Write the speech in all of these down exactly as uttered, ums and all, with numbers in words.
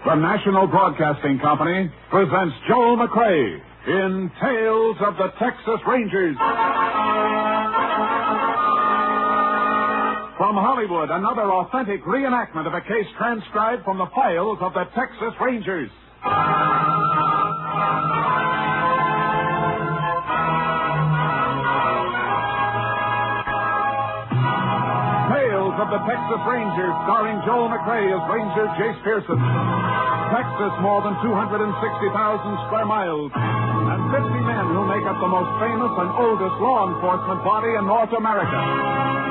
the National Broadcasting Company presents Joel McCrea in Tales of the Texas Rangers. From Hollywood, another authentic reenactment of a case transcribed from the files of the Texas Rangers. Tales of the Texas Rangers, starring Joel McCrea as Ranger Jace Pearson. Texas, more than two hundred sixty thousand square miles, and fifty men who make up the most famous and oldest law enforcement body in North America.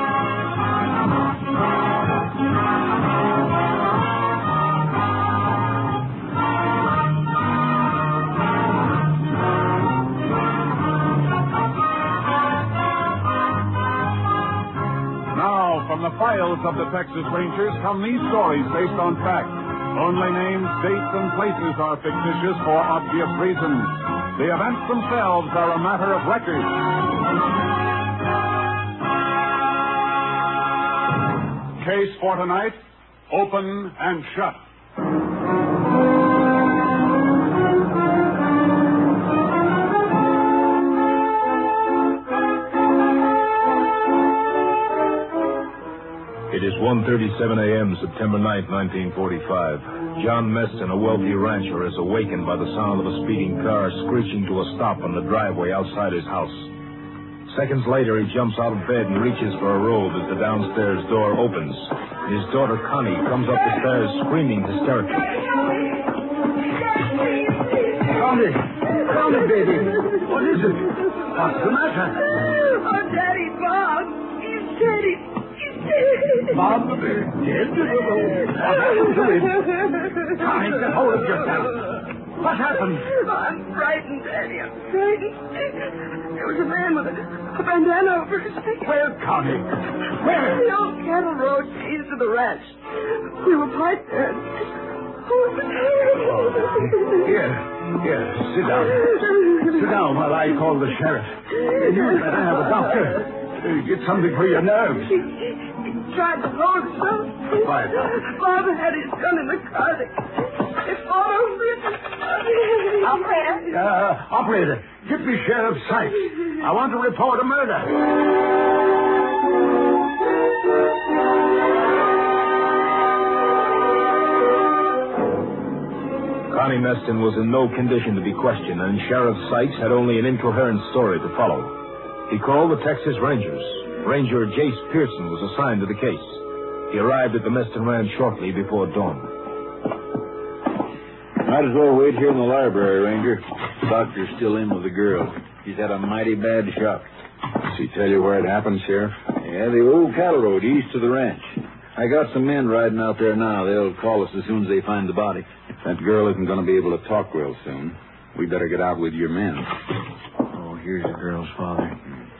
Now, from the files of the Texas Rangers come these stories based on fact. Only names, dates, and places are fictitious for obvious reasons. The events themselves are a matter of record. Case for tonight, Open and Shut. It is one thirty-seven a.m., September ninth, nineteen forty-five. John Meston, a wealthy rancher, is awakened by the sound of a speeding car screeching to a stop on the driveway outside his house. Seconds later, he jumps out of bed and reaches for a robe as the downstairs door opens. His daughter, Connie, comes up the stairs screaming hysterically. Connie! Connie, baby! What is it? What's the matter? Oh, Daddy, Bob. He's dead. Bob, dead? What happened to him? Connie, get hold of yourself. What happened? I'm frightened, Daddy. I'm frightened. There was a man with a, a bandana over his face. Where, Connie? Where? The old cattle road leads to the ranch. We were parked there. Oh, Here, here, sit down. Sit down while I call the sheriff. You better have a doctor. Uh, get something for your nerves. He, he tried to hold himself. Quiet. Bob had his gun in the car. They, they fought over it. Operator? Uh, operator, get me Sheriff Sykes. I want to report a murder. Connie Meston was in no condition to be questioned, and Sheriff Sykes had only an incoherent story to follow. He called the Texas Rangers. Ranger Jace Pearson was assigned to the case. He arrived at the Meston Ranch shortly before dawn. Might as well wait here in the library, Ranger. The doctor's still in with the girl. He's had a mighty bad shock. Does he tell you where it happened, Sheriff? Yeah, the old cattle road east of the ranch. I got some men riding out there now. They'll call us as soon as they find the body. That girl isn't going to be able to talk real soon. We better get out with your men. Oh, here's the girl's father.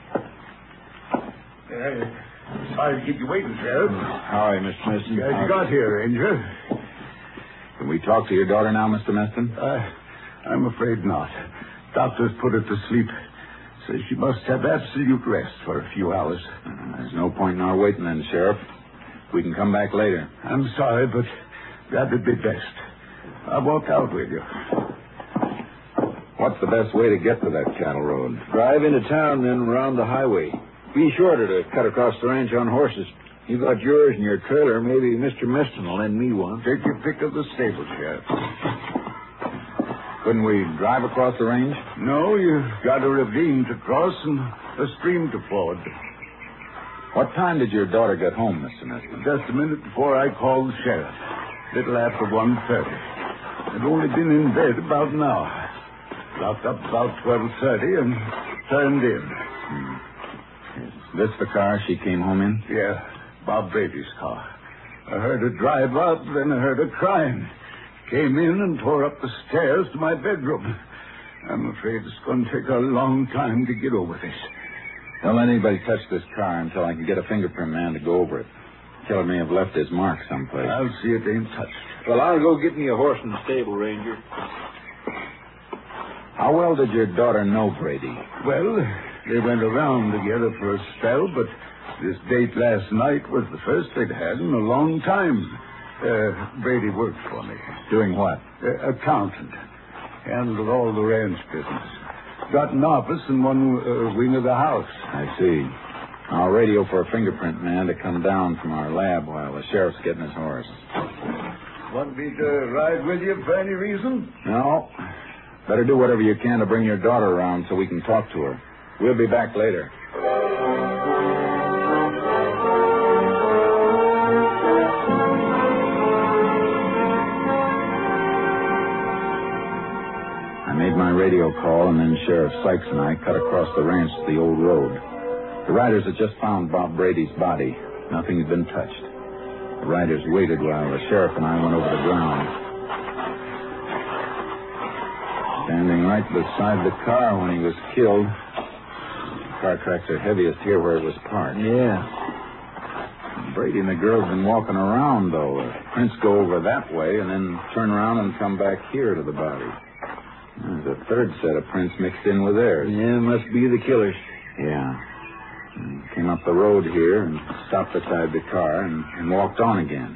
Uh, sorry to keep you waiting, Sheriff. How are you, Mister Meston? Glad you got here, Ranger. Can we talk to your daughter now, Mister Meston? Uh, I'm afraid not. Doctor's put her to sleep. Says she must have absolute rest for a few hours. Uh, there's no point in our waiting then, Sheriff. We can come back later. I'm sorry, but that'd be best. I'll walk out with you. What's the best way to get to that cattle road? Drive into town, then around the highway. Be shorter to cut across the ranch on horses. You got yours in your trailer. Maybe Mister Meston will lend me one. Take your pick of the stable, Sheriff. Couldn't we drive across the range? No, you've got a ravine to cross and a stream to ford. What time did your daughter get home, Mister Meston? Just a minute before I called the sheriff. Little after one thirty. I'd only been in bed about an hour. Locked up about twelve thirty and turned in. Hmm. Is this the car she came home in? Yeah, Bob Brady's car. I heard her drive up, then I heard her crying. Came in and tore up the stairs to my bedroom. I'm afraid it's going to take a long time to get over this. Don't let anybody touch this car until I can get a fingerprint man to go over it. Killer may have left his mark someplace. I'll see it ain't touched. Well, I'll go get me a horse in the stable, Ranger. How well did your daughter know Brady? Well, they went around together for a spell, but this date last night was the first they'd had in a long time. Uh, Brady worked for me. Doing what? Uh, accountant. Handled all the ranch business. Got an office in one uh, wing of the house. I see. I'll radio for a fingerprint man to come down from our lab while the sheriff's getting his horse. Want me to ride with you for any reason? No. Better do whatever you can to bring your daughter around so we can talk to her. We'll be back later. I made my radio call, and then Sheriff Sykes and I cut across the ranch to the old road. The riders had just found Bob Brady's body. Nothing had been touched. The riders waited while the sheriff and I went over the ground. Standing right beside the car when he was killed. The car tracks are heaviest here where it was parked. Yeah. Brady and the girl have been walking around, though. The prints go over that way and then turn around and come back here to the body. There's a third set of prints mixed in with theirs. Yeah, must be the killers. Yeah. Came up the road here and stopped beside the car and, and walked on again.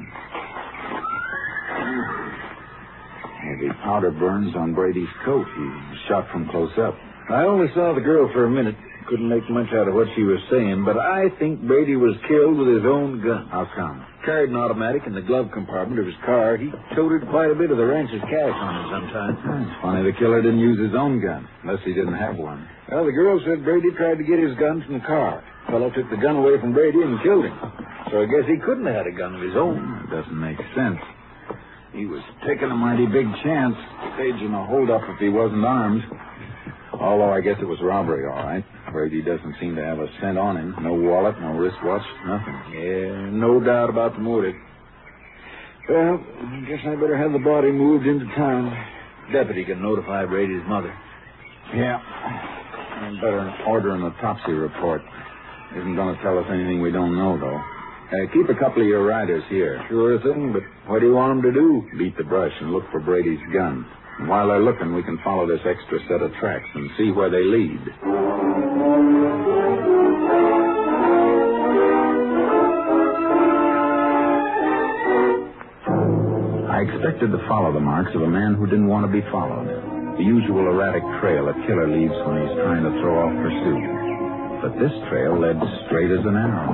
Heavy powder burns on Brady's coat. He was shot from close up. I only saw the girl for a minute. Couldn't make much out of what she was saying, but I think Brady was killed with his own gun. How come? Carried an automatic in the glove compartment of his car. He toted quite a bit of the ranch's cash on him sometimes. It's funny the killer didn't use his own gun, unless he didn't have one. Well, the girl said Brady tried to get his gun from the car. The fellow took the gun away from Brady and killed him. So I guess he couldn't have had a gun of his own. It doesn't make sense. He was taking a mighty big chance, staging a holdup if he wasn't armed. Although I guess it was robbery, all right. Brady doesn't seem to have a cent on him. No wallet, no wristwatch, nothing. Yeah, no doubt about the motive. Well, I guess I better have the body moved into town. Deputy can notify Brady's mother. Yeah. And better order an autopsy report. Isn't going to tell us anything we don't know, though. Uh, keep a couple of your riders here. Sure thing, but what do you want them to do? Beat the brush and look for Brady's gun. And while they're looking, we can follow this extra set of tracks and see where they lead. I expected to follow the marks of a man who didn't want to be followed. The usual erratic trail a killer leaves when he's trying to throw off pursuit. But this trail led straight as an arrow.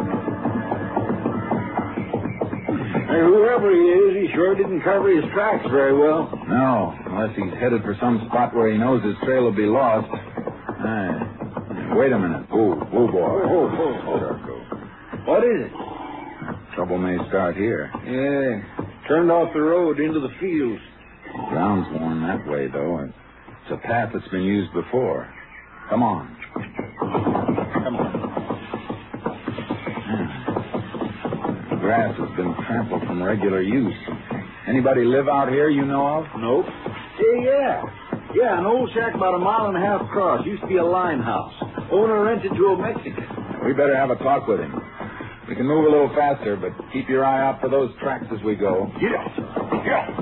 Hey, whoever he is, he sure didn't cover his tracks very well. No, unless he's headed for some spot where he knows his trail will be lost. Hey, wait a minute. Whoa, whoa, boy. Whoa, whoa, whoa. What is it? Trouble may start here. Yeah, turned off the road into the fields. The ground's worn that way, though. It's a path that's been used before. Come on. Come on. The grass has been trampled from regular use. Anybody live out here you know of? Nope. Hey, yeah. Yeah, an old shack about a mile and a half across. Used to be a lime house. Owner rented to a Mexican. We better have a talk with him. We can move a little faster, but keep your eye out for those tracks as we go. Yeah. Yeah.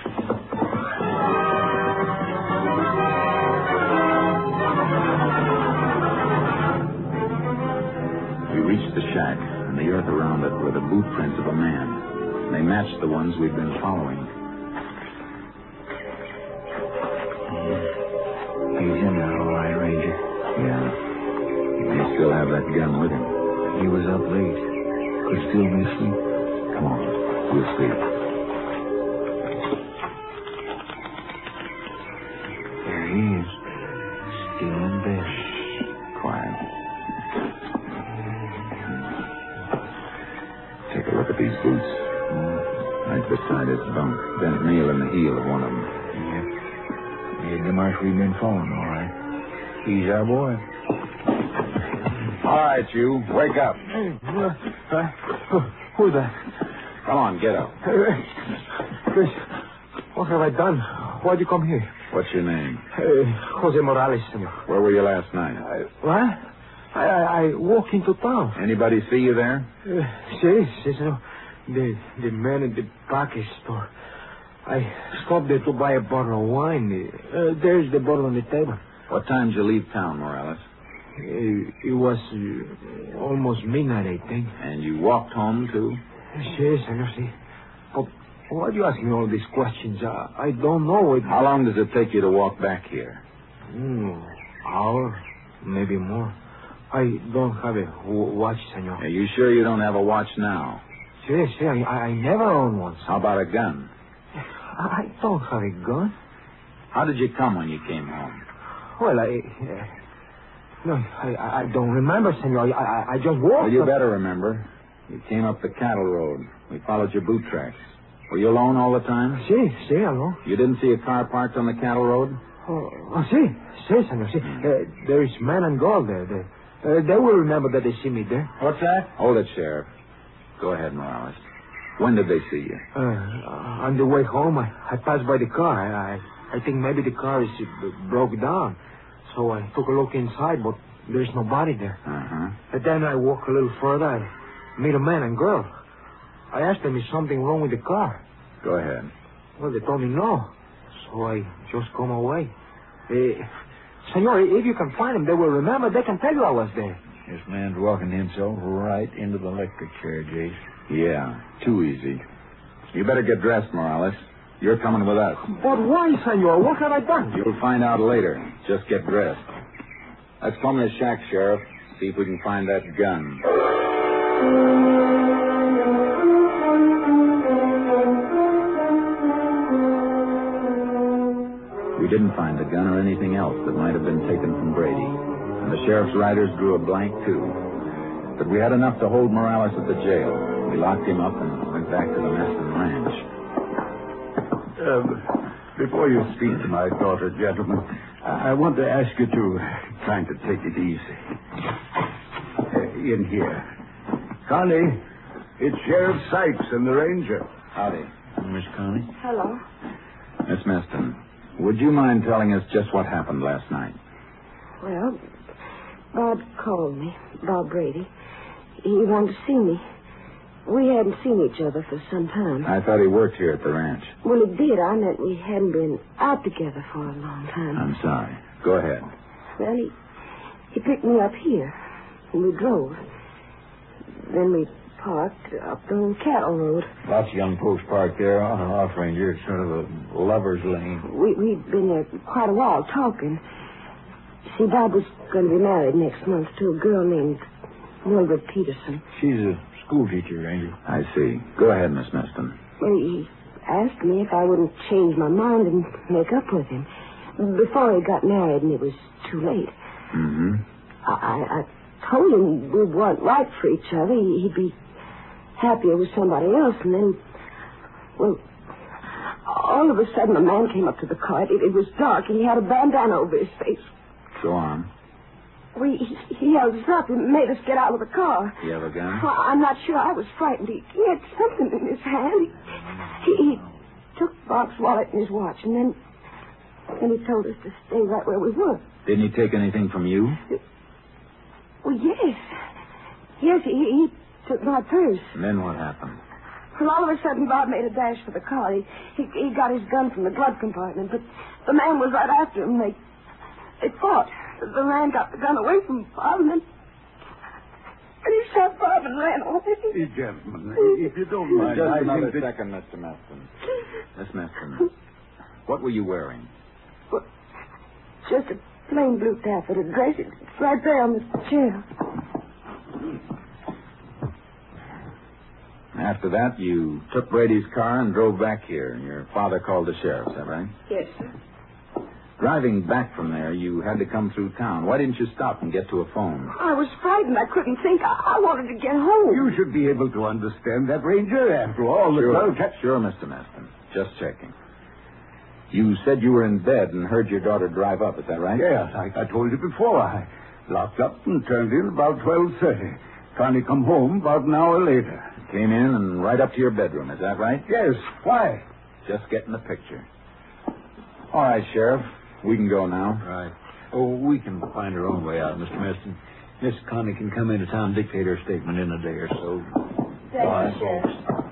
We reached the shack, and the earth around it were the boot prints of a man. They matched the ones we'd been following. He's in there, all right, Ranger. Yeah. He may still have that gun with him. He was up late. Could still be asleep. Come on. We'll see. There he is. Still in bed. Quiet. Take a look at these boots. Mm. Right beside his bunk. Bent nail in the heel of one of them. Yeah. Yeah, the marsh we've been following, all right. He's our boy. All right, you. Wake up. Huh? Who's that? Come on, get up. Chris, what have I done? Why'd you come here? What's your name? Uh, Jose Morales, senor. Where were you last night? I, what? I, I, I walk into town. Anybody see you there? Uh, si, si, senor. The, the man at the package store. I stopped there to buy a bottle of wine. Uh, there's the bottle on the table. What time did you leave town, Morales? Uh, it was uh, almost midnight, I think. And you walked home, too? Si, senor, si. But why are you asking all these questions? I, I don't know. It... How long does it take you to walk back here? Mm, hour, maybe more. I don't have a w- watch, senor. Are you sure you don't have a watch now? Si, si, I, I never owned one. How about a gun? I don't have a gun. How did you come when you came home? Well, I... Uh, no, I, I don't remember, senor. I, I, I just walked... Well, you up... better remember. You came up the cattle road. We followed your boot tracks. Were you alone all the time? Si, si, alone. You didn't see a car parked on the cattle road? Oh, oh si, si, senor, si. Uh, there is man and girl there. They, uh, they will remember that they see me there. What's that? Hold it, Sheriff. Go ahead, Morales. When did they see you? Uh, on the way home, I, I passed by the car. I, I think maybe the car is uh, broke down. So I took a look inside, but there's nobody there. Uh-huh. And then I walk a little further. I meet a man and girl. I asked them, is something wrong with the car? Go ahead. Well, they told me no. So I just come away. Uh, senor, if you can find them, they will remember. They can tell you I was there. This man's walking himself right into the electric chair, Jace. Yeah, too easy. You better get dressed, Morales. You're coming with us. But why, senor? What have I done? You'll find out later. Just get dressed. Let's plumb this shack, Sheriff. See if we can find that gun. We didn't find the gun or anything else that might have been taken from Brady. And the sheriff's riders drew a blank, too. But we had enough to hold Morales at the jail. We locked him up and went back to the Meston Ranch. Uh, before you speak to my daughter, gentlemen, I want to ask you to kind of take it easy. Uh, in here. Connie, it's Sheriff Sykes and the Ranger. Howdy. Miss Connie? Hello. Miss Meston, would you mind telling us just what happened last night? Well, Bob called me, Bob Brady. He wanted to see me. We hadn't seen each other for some time. I thought he worked here at the ranch. Well, he did. I meant we hadn't been out together for a long time. I'm sorry. Go ahead. Well, he, he picked me up here, and we drove. Then we parked up the cattle road. Lots of young folks parked there on and off, Ranger. It's sort of a lover's lane. We, we'd been there quite a while talking. See, Bob was going to be married next month to a girl named Mildred Peterson. She's a school teacher, Ranger. I see. Go ahead, Miss Meston. Well, he asked me if I wouldn't change my mind and make up with him before he got married, and it was too late. Mm-hmm. I, I, I told him we weren't right for each other. He'd be happier with somebody else, and then, well, all of a sudden a man came up to the car. It, it was dark, and he had a bandana over his face. Go on. We, he, he held us up and made us get out of the car. You have a gun? Well, I'm not sure. I was frightened. He, he had something in his hand. He, he took Bob's wallet and his watch, and then, then he told us to stay right where we were. Didn't he take anything from you? Well, yes. Yes, he, he took my purse. And then what happened? Well, all of a sudden, Bob made a dash for the car. He, he, he got his gun from the glove compartment, but the man was right after him. They, they fought. The man got the gun away from Bob, and then and he shot Bob and ran away. Hey, gentlemen, if you don't mind, Just I another think that... second, Mister Meston. Miss Meston, what were you wearing? Well, just a plain blue taffeta dress. It's right there on the chair. After that, you took Brady's car and drove back here, and your father called the sheriff, is that right? Yes, sir. Driving back from there, you had to come through town. Why didn't you stop and get to a phone? I was frightened. I couldn't think. I, I wanted to get home. You should be able to understand that, Ranger. After all, the Sure, well kept... sure, Mister Meston. Just checking. You said you were in bed and heard your daughter drive up, is that right? Yes, I, I told you before. I locked up and turned in about twelve thirty. Connie come home about an hour later. Came in and right up to your bedroom, is that right? Yes. Why? Just getting the picture. All right, Sheriff. We can go now. Right. Oh, we can find our own way out, Mister Meston. Miss Connie can come into town and dictate her statement in a day or so. Thank Bye, you, Sheriff.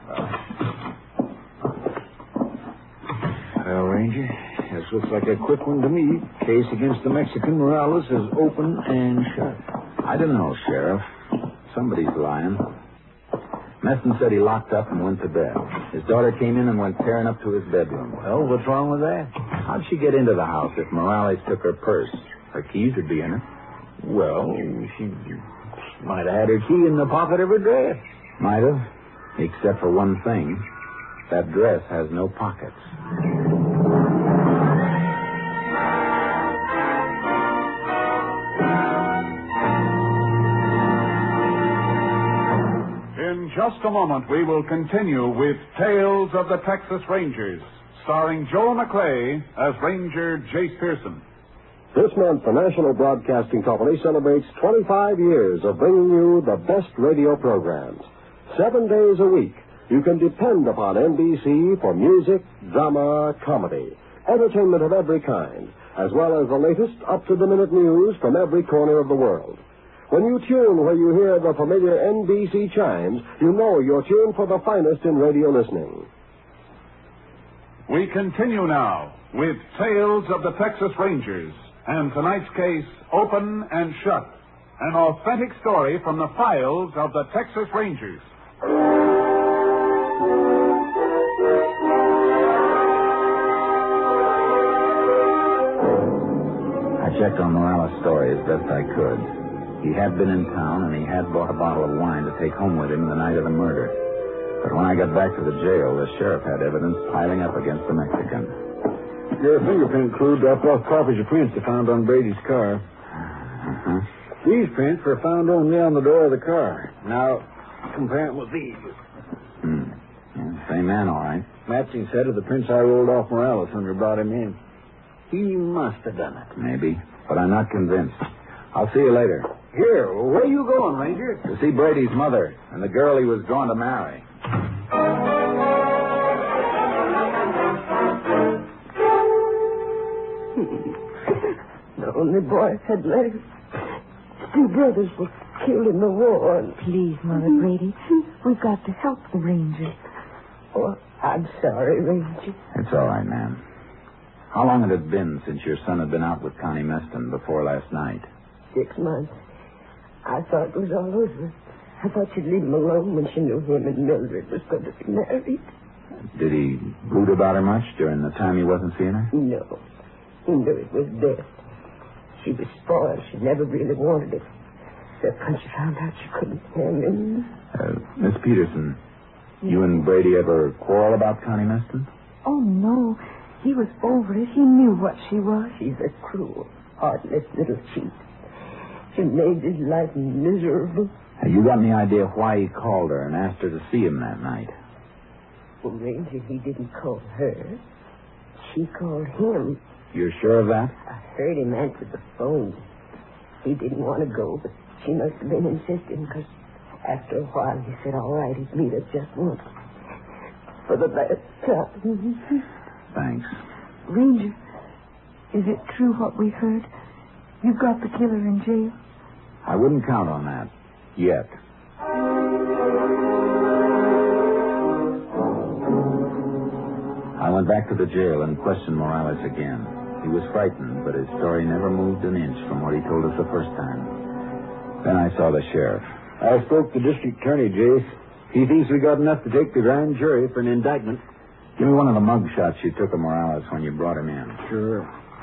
Well, Ranger, this looks like a quick one to me. Case against the Mexican Morales is open and shut. I don't know, Sheriff. Somebody's lying. Meston said he locked up and went to bed. His daughter came in and went tearing up to his bedroom. Well, what's wrong with that? How'd she get into the house if Morales took her purse? Her keys would be in it. Well, she might have had her key in the pocket of her dress. Might have, except for one thing. That dress has no pockets. In just a moment, we will continue with Tales of the Texas Rangers, starring Joel McCrea as Ranger Jace Pearson. This month, the National Broadcasting Company celebrates twenty-five years of bringing you the best radio programs. Seven days a week, you can depend upon N B C for music, drama, comedy, entertainment of every kind, as well as the latest up-to-the-minute news from every corner of the world. When you tune where you hear the familiar N B C chimes, you know you're tuned for the finest in radio listening. We continue now with Tales of the Texas Rangers, and tonight's case, Open and Shut, an authentic story from the files of the Texas Rangers. I checked on Morales' story as best I could. He had been in town, and he had bought a bottle of wine to take home with him the night of the murder. But when I got back to the jail, the sheriff had evidence piling up against the Mexican. Your fingerprint clue dropped off copies of prints they found on Brady's car. Uh-huh. These prints were found only on the door of the car. Now, compare them with these. Hmm. Yeah, same man, all right. Matching set of the prints I rolled off Morales when we brought him in. He must have done it. Maybe, but I'm not convinced. I'll see you later. Here, where are you going, Ranger? To see Brady's mother and the girl he was going to marry. The only boy had legs. Two brothers were killed in the war. And... Please, Mother Brady, we've got to help the Rangers. Oh, I'm sorry, Ranger. It's all right, ma'am. How long had it been since your son had been out with Connie Meston before last night? Six months. I thought it was all over. I thought she'd leave him alone when she knew him and Mildred was going to be married. Did he brood about her much during the time he wasn't seeing her? No. He knew it was best. She was spoiled. She never really wanted it. Except when she found out she couldn't have him. Uh, Miss Peterson, you and Brady ever quarrel about Connie Meston? Oh, no. He was over it. He knew what she was. She's a cruel, heartless little cheat. She made his life miserable. Have you got any idea why he called her and asked her to see him that night? Well, Ranger, he didn't call her. She called him. You're sure of that? I heard him answer the phone. He didn't want to go, but she must have been insisting, because after a while he said, all right, he'd meet us just once. For the last time. Thanks. Ranger, is it true what we heard? You've got the killer in jail? I wouldn't count on that. Yet. I went back to the jail and questioned Morales again. He was frightened, but his story never moved an inch from what he told us the first time. Then I saw the sheriff. I spoke to District Attorney, Jace. He thinks we got enough to take the grand jury for an indictment. Give me one of the mug shots you took of Morales when you brought him in. Sure.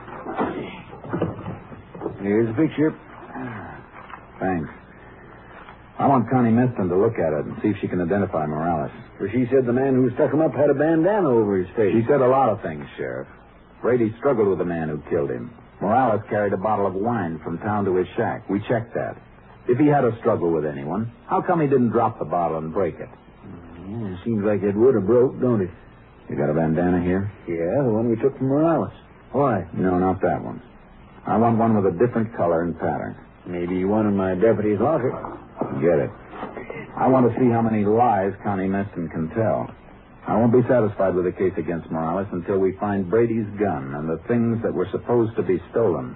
Here's the picture. Thanks. I want Connie Meston to look at it and see if she can identify Morales. For she said the man who stuck him up had a bandana over his face. She said a lot of things, Sheriff. Brady struggled with the man who killed him. Morales carried a bottle of wine from town to his shack. We checked that. If he had a struggle with anyone, how come he didn't drop the bottle and break it? Yeah, it seems like it would have broke, don't it? You got a bandana here? Yeah, the one we took from Morales. Why? No, not that one. I want one with a different color and pattern. Maybe one in my deputy's locker. Get it. I want to see how many lies Connie Meston can tell. I won't be satisfied with the case against Morales until we find Brady's gun and the things that were supposed to be stolen.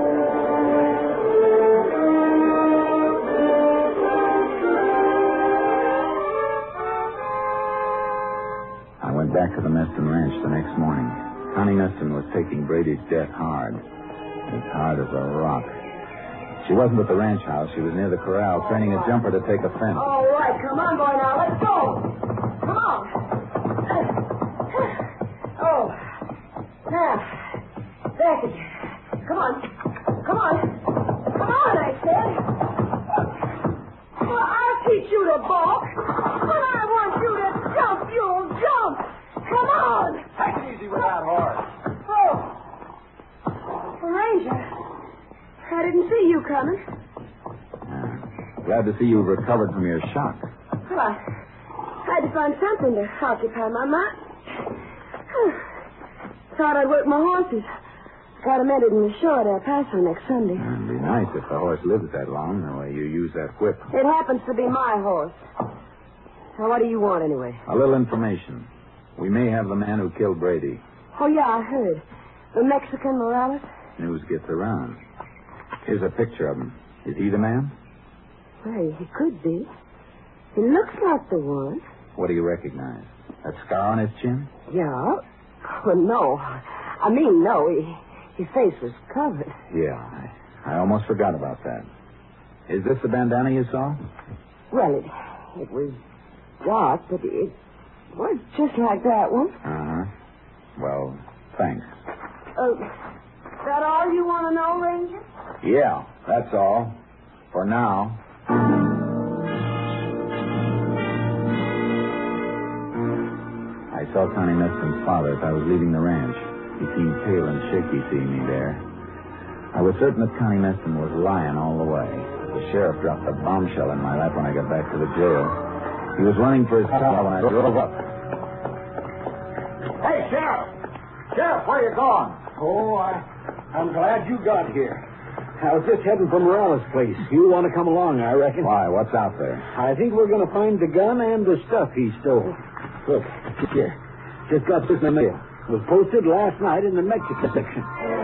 I went back to the Meston Ranch the next morning. Connie Meston was taking Brady's death hard. As hard as a rock. She wasn't at the ranch house. She was near the corral, training a jumper to take a fence. All right, right, come on, boy, now. Let's go. Come on. Oh. Now. Back again. Come on. Come on. Come on, I said. Well, I'll teach you to balk. When I want you to jump, you'll jump. Come on. Take it easy with that horse. Oh. Ranger. I didn't see you coming. Uh, glad to see you've recovered from your shock. Well, I had to find something to occupy my mind. Thought I'd work my horses. Got him entered in the show at El Paso next Sunday. It'd be nice if the horse lives that long, the way you use that whip. It happens to be my horse. Now, what do you want, anyway? A little information. We may have the man who killed Brady. Oh, yeah, I heard. The Mexican Morales? News gets around. Here's a picture of him. Is he the man? Well, he could be. He looks like the one. What do you recognize? That scar on his chin? Yeah. Well, no. I mean, no. He, his face was covered. Yeah, I, I almost forgot about that. Is this the bandana you saw? Well, it, it was dark, but it was just like that one. Uh-huh. Well, thanks. Uh, that all you want to know, Ranger? Yeah, that's all. For now. I saw Connie Meston's father as I was leaving the ranch. He seemed pale and shaky seeing me there. I was certain that Connie Meston was lying all the way. The sheriff dropped a bombshell in my lap when I got back to the jail. He was running for his car when I drove up. Hey, Sheriff! Sheriff, where you going? Oh, I, I'm glad you got here. I was just heading for Morales' place. You want to come along, I reckon. Why? What's out there? I think we're going to find the gun and the stuff he stole. Look, here. Just got this in the mail. It was posted last night in the Mexico section.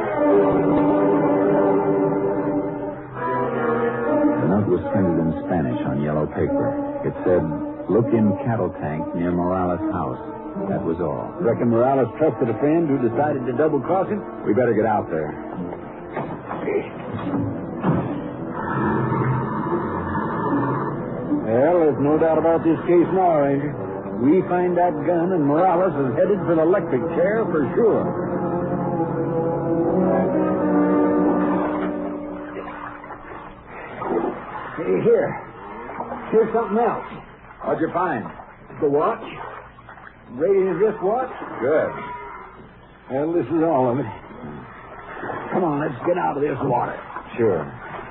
The note was printed in Spanish on yellow paper. It said, "Look in cattle tank near Morales' house." That was all. Reckon Morales trusted a friend who decided to double-cross him? We better get out there. Well, there's no doubt about this case now, Ranger. We find that gun, and Morales is headed for the electric chair for sure. Hey, here. Here's something else. What'd you find? The watch. Brady's wristwatch. Good. Well, this is all of it. Come on, let's get out of this water. Sure.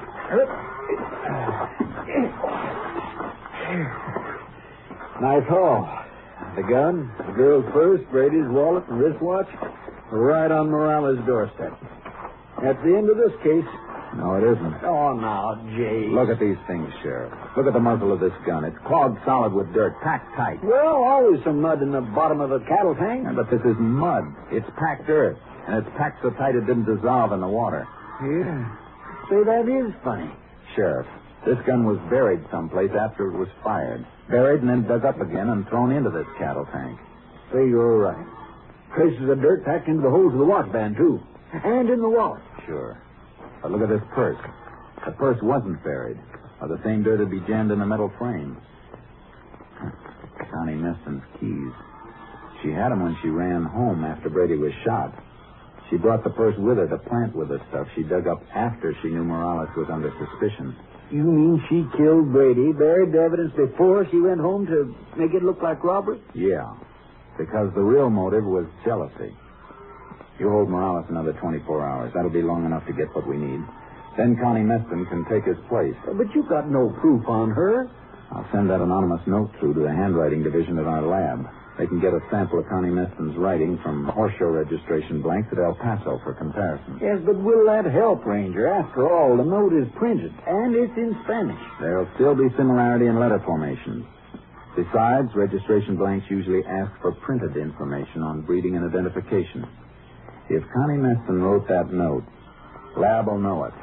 Nice haul. The gun, the girl's purse, Brady's wallet, and wristwatch were right on Morales' doorstep. That's the end of this case. No, it isn't. Oh, now, Jay. Look at these things, Sheriff. Look at the muzzle of this gun. It's clogged solid with dirt, packed tight. Well, always some mud in the bottom of a cattle tank. Yeah, but this isn't mud. It's packed earth, and it's packed so tight it didn't dissolve in the water. Yeah. Say, that is funny. Sheriff, this gun was buried someplace after it was fired. Buried and then dug up again and thrown into this cattle tank. Say, you're right. Traces of dirt packed into the holes of the watch band, too. And in the wallet. Sure. But look at this purse. The purse wasn't buried, or the same dirt would be jammed in a metal frame. Connie Meston's keys. She had them when she ran home after Brady was shot. She brought the purse with her to plant with the stuff she dug up after she knew Morales was under suspicion. You mean she killed Brady, buried the evidence before she went home to make it look like robbery? Yeah, because the real motive was jealousy. You hold Morales another twenty-four hours. That'll be long enough to get what we need. Then Connie Meston can take his place. But you've got no proof on her. I'll send that anonymous note through to the handwriting division at our lab. They can get a sample of Connie Meston's writing from horse show registration blanks at El Paso for comparison. Yes, but will that help, Ranger? After all, the note is printed, and it's in Spanish. There'll still be similarity in letter formations. Besides, registration blanks usually ask for printed information on breeding and identification. If Connie Meston wrote that note, Lab will know it.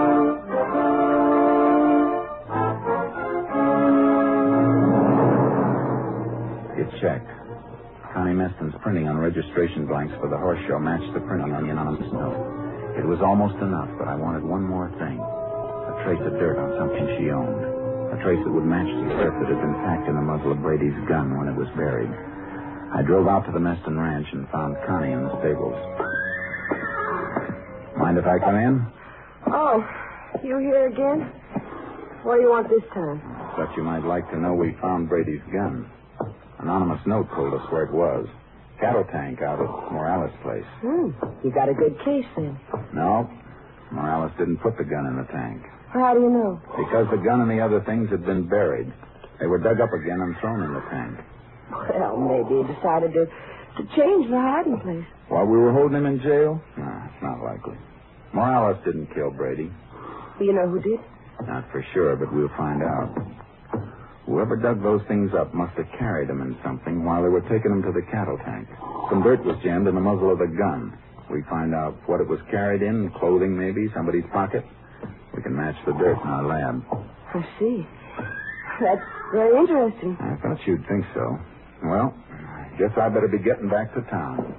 It checked. Connie Meston's printing on registration blanks for the horse show matched the printing on the anonymous note. It was almost enough, but I wanted one more thing. A trace of dirt on something she owned. A trace that would match the dirt that had been packed in the muzzle of Brady's gun when it was buried. I drove out to the Meston Ranch and found Connie in the stables. Mind if I come in? Oh, you here again? What do you want this time? Thought you might like to know we found Brady's gun. Anonymous note told us where it was. Cattle tank out at Morales' place. Hmm. You got a good case then. No. Morales didn't put the gun in the tank. How do you know? Because the gun and the other things had been buried. They were dug up again and thrown in the tank. Well, maybe he decided to, to change the hiding place. While we were holding him in jail? No, it's not likely. Morales didn't kill Brady. Do you know who did? Not for sure, but we'll find out. Whoever dug those things up must have carried them in something while they were taking them to the cattle tank. Some dirt was jammed in the muzzle of the gun. We find out what it was carried in, clothing maybe, somebody's pocket. We can match the dirt in our lab. I see. That's very interesting. I thought you'd think so. Well, I guess I better be getting back to town.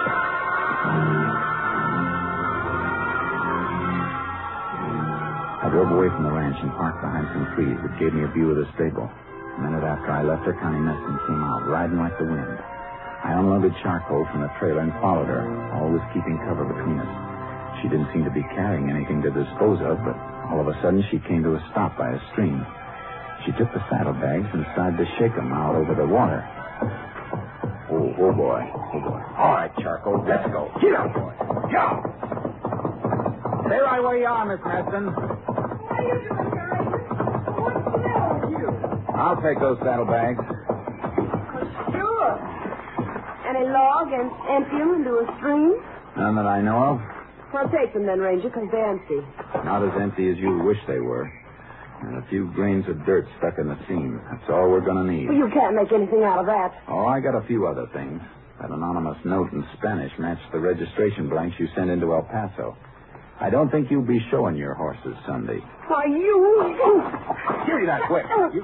I drove away from the ranch and parked behind some trees that gave me a view of the stable. A minute after I left her, Connie Meston came out, riding like the wind. I unloaded charcoal from the trailer and followed her, always keeping cover between us. She didn't seem to be carrying anything to dispose of, but all of a sudden she came to a stop by a stream. She took the saddlebags and started to shake them out over the water. Oh, oh, boy. Oh, boy. All right, Charcoal, let's go. Get up, boy. Get up. Stay right where you are, Miss Meston. What are you doing, Gary? What's the matter with you? I'll take those saddlebags. Sure. Any log and empty them into a stream? None that I know of. Well, take them then, Ranger, because they're empty. Not as empty as you wish they were. And a few grains of dirt stuck in the seam. That's all we're going to need. Well, you can't make anything out of that. Oh, I got a few other things. That anonymous note in Spanish matched the registration blanks you sent into El Paso. I don't think you'll be showing your horses Sunday. Why, you... Give me that whip. You...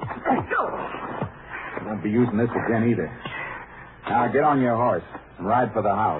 I won't be using this again either. Now, get on your horse and ride for the house.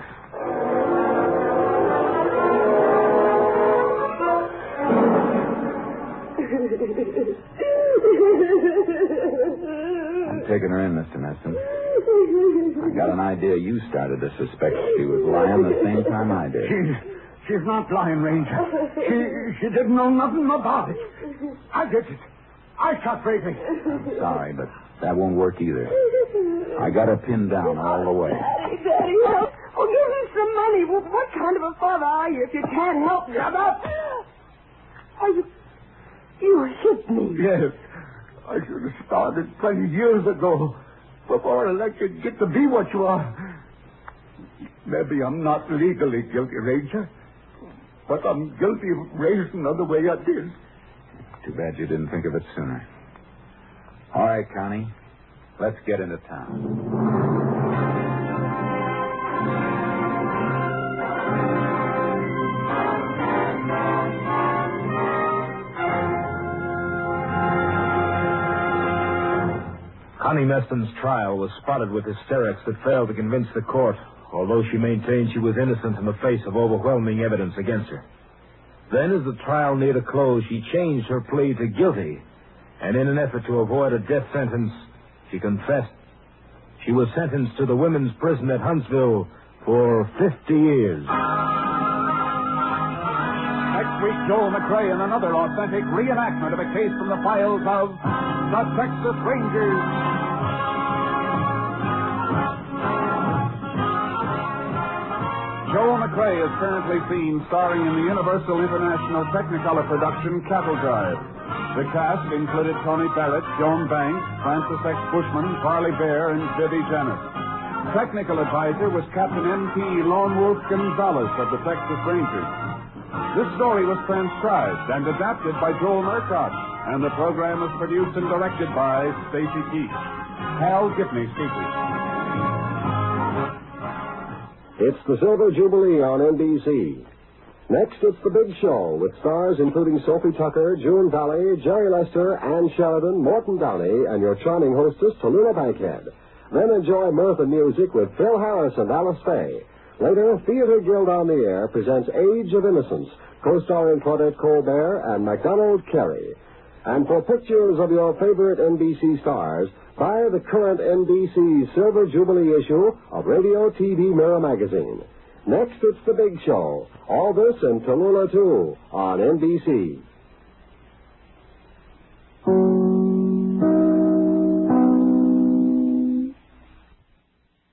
I'm taking her in, Mister Meston. I got an idea you started to suspect she was lying the same time I did. She's, she's not lying, Ranger. She, she didn't know nothing about it. I did it. I shot Brady. I'm sorry, but that won't work either. I got her pinned down all the way. Daddy, Daddy, help. Oh, give me some money. Well, what kind of a father are you if you can't help me? Shut up! Are you... You hit me. Yes. I should have started twenty years ago, before I let you get to be what you are. Maybe I'm not legally guilty, Ranger, but I'm guilty of raising her the way I did. Too bad you didn't think of it sooner. All right, Connie. Let's get into town. Connie Meston's trial was spotted with hysterics that failed to convince the court, although she maintained she was innocent in the face of overwhelming evidence against her. Then, as the trial neared a close, she changed her plea to guilty, and in an effort to avoid a death sentence, she confessed. She was sentenced to the women's prison at Huntsville for fifty years. Next week, Joel McCrea in another authentic reenactment of a case from the files of the Texas Rangers. Joel McCrea is currently seen starring in the Universal International Technicolor production Cattle Drive. The cast included Tony Barrett, Joan Banks, Francis X. Bushman, Farley Bear, and Vivi Janis. Technical advisor was Captain M P Lone Wolf Gonzalez of the Texas Rangers. This story was transcribed and adapted by Joel Murcott, and the program was produced and directed by Stacy Keach. Hal Gibney speaking. It's the Silver Jubilee on N B C. Next, it's The Big Show, with stars including Sophie Tucker, June Valley, Jerry Lester, Ann Sheridan, Morton Downey, and your charming hostess, Tallulah Bankhead. Then enjoy mirth and music with Phil Harris and Alice Faye. Later, Theater Guild on the Air presents Age of Innocence, co-starring Claudette Colbert and MacDonald Carey. And for pictures of your favorite N B C stars, buy the current N B C Silver Jubilee issue of Radio T V Mirror magazine. Next, it's The Big Show. All this and Tallulah, too, on N B C.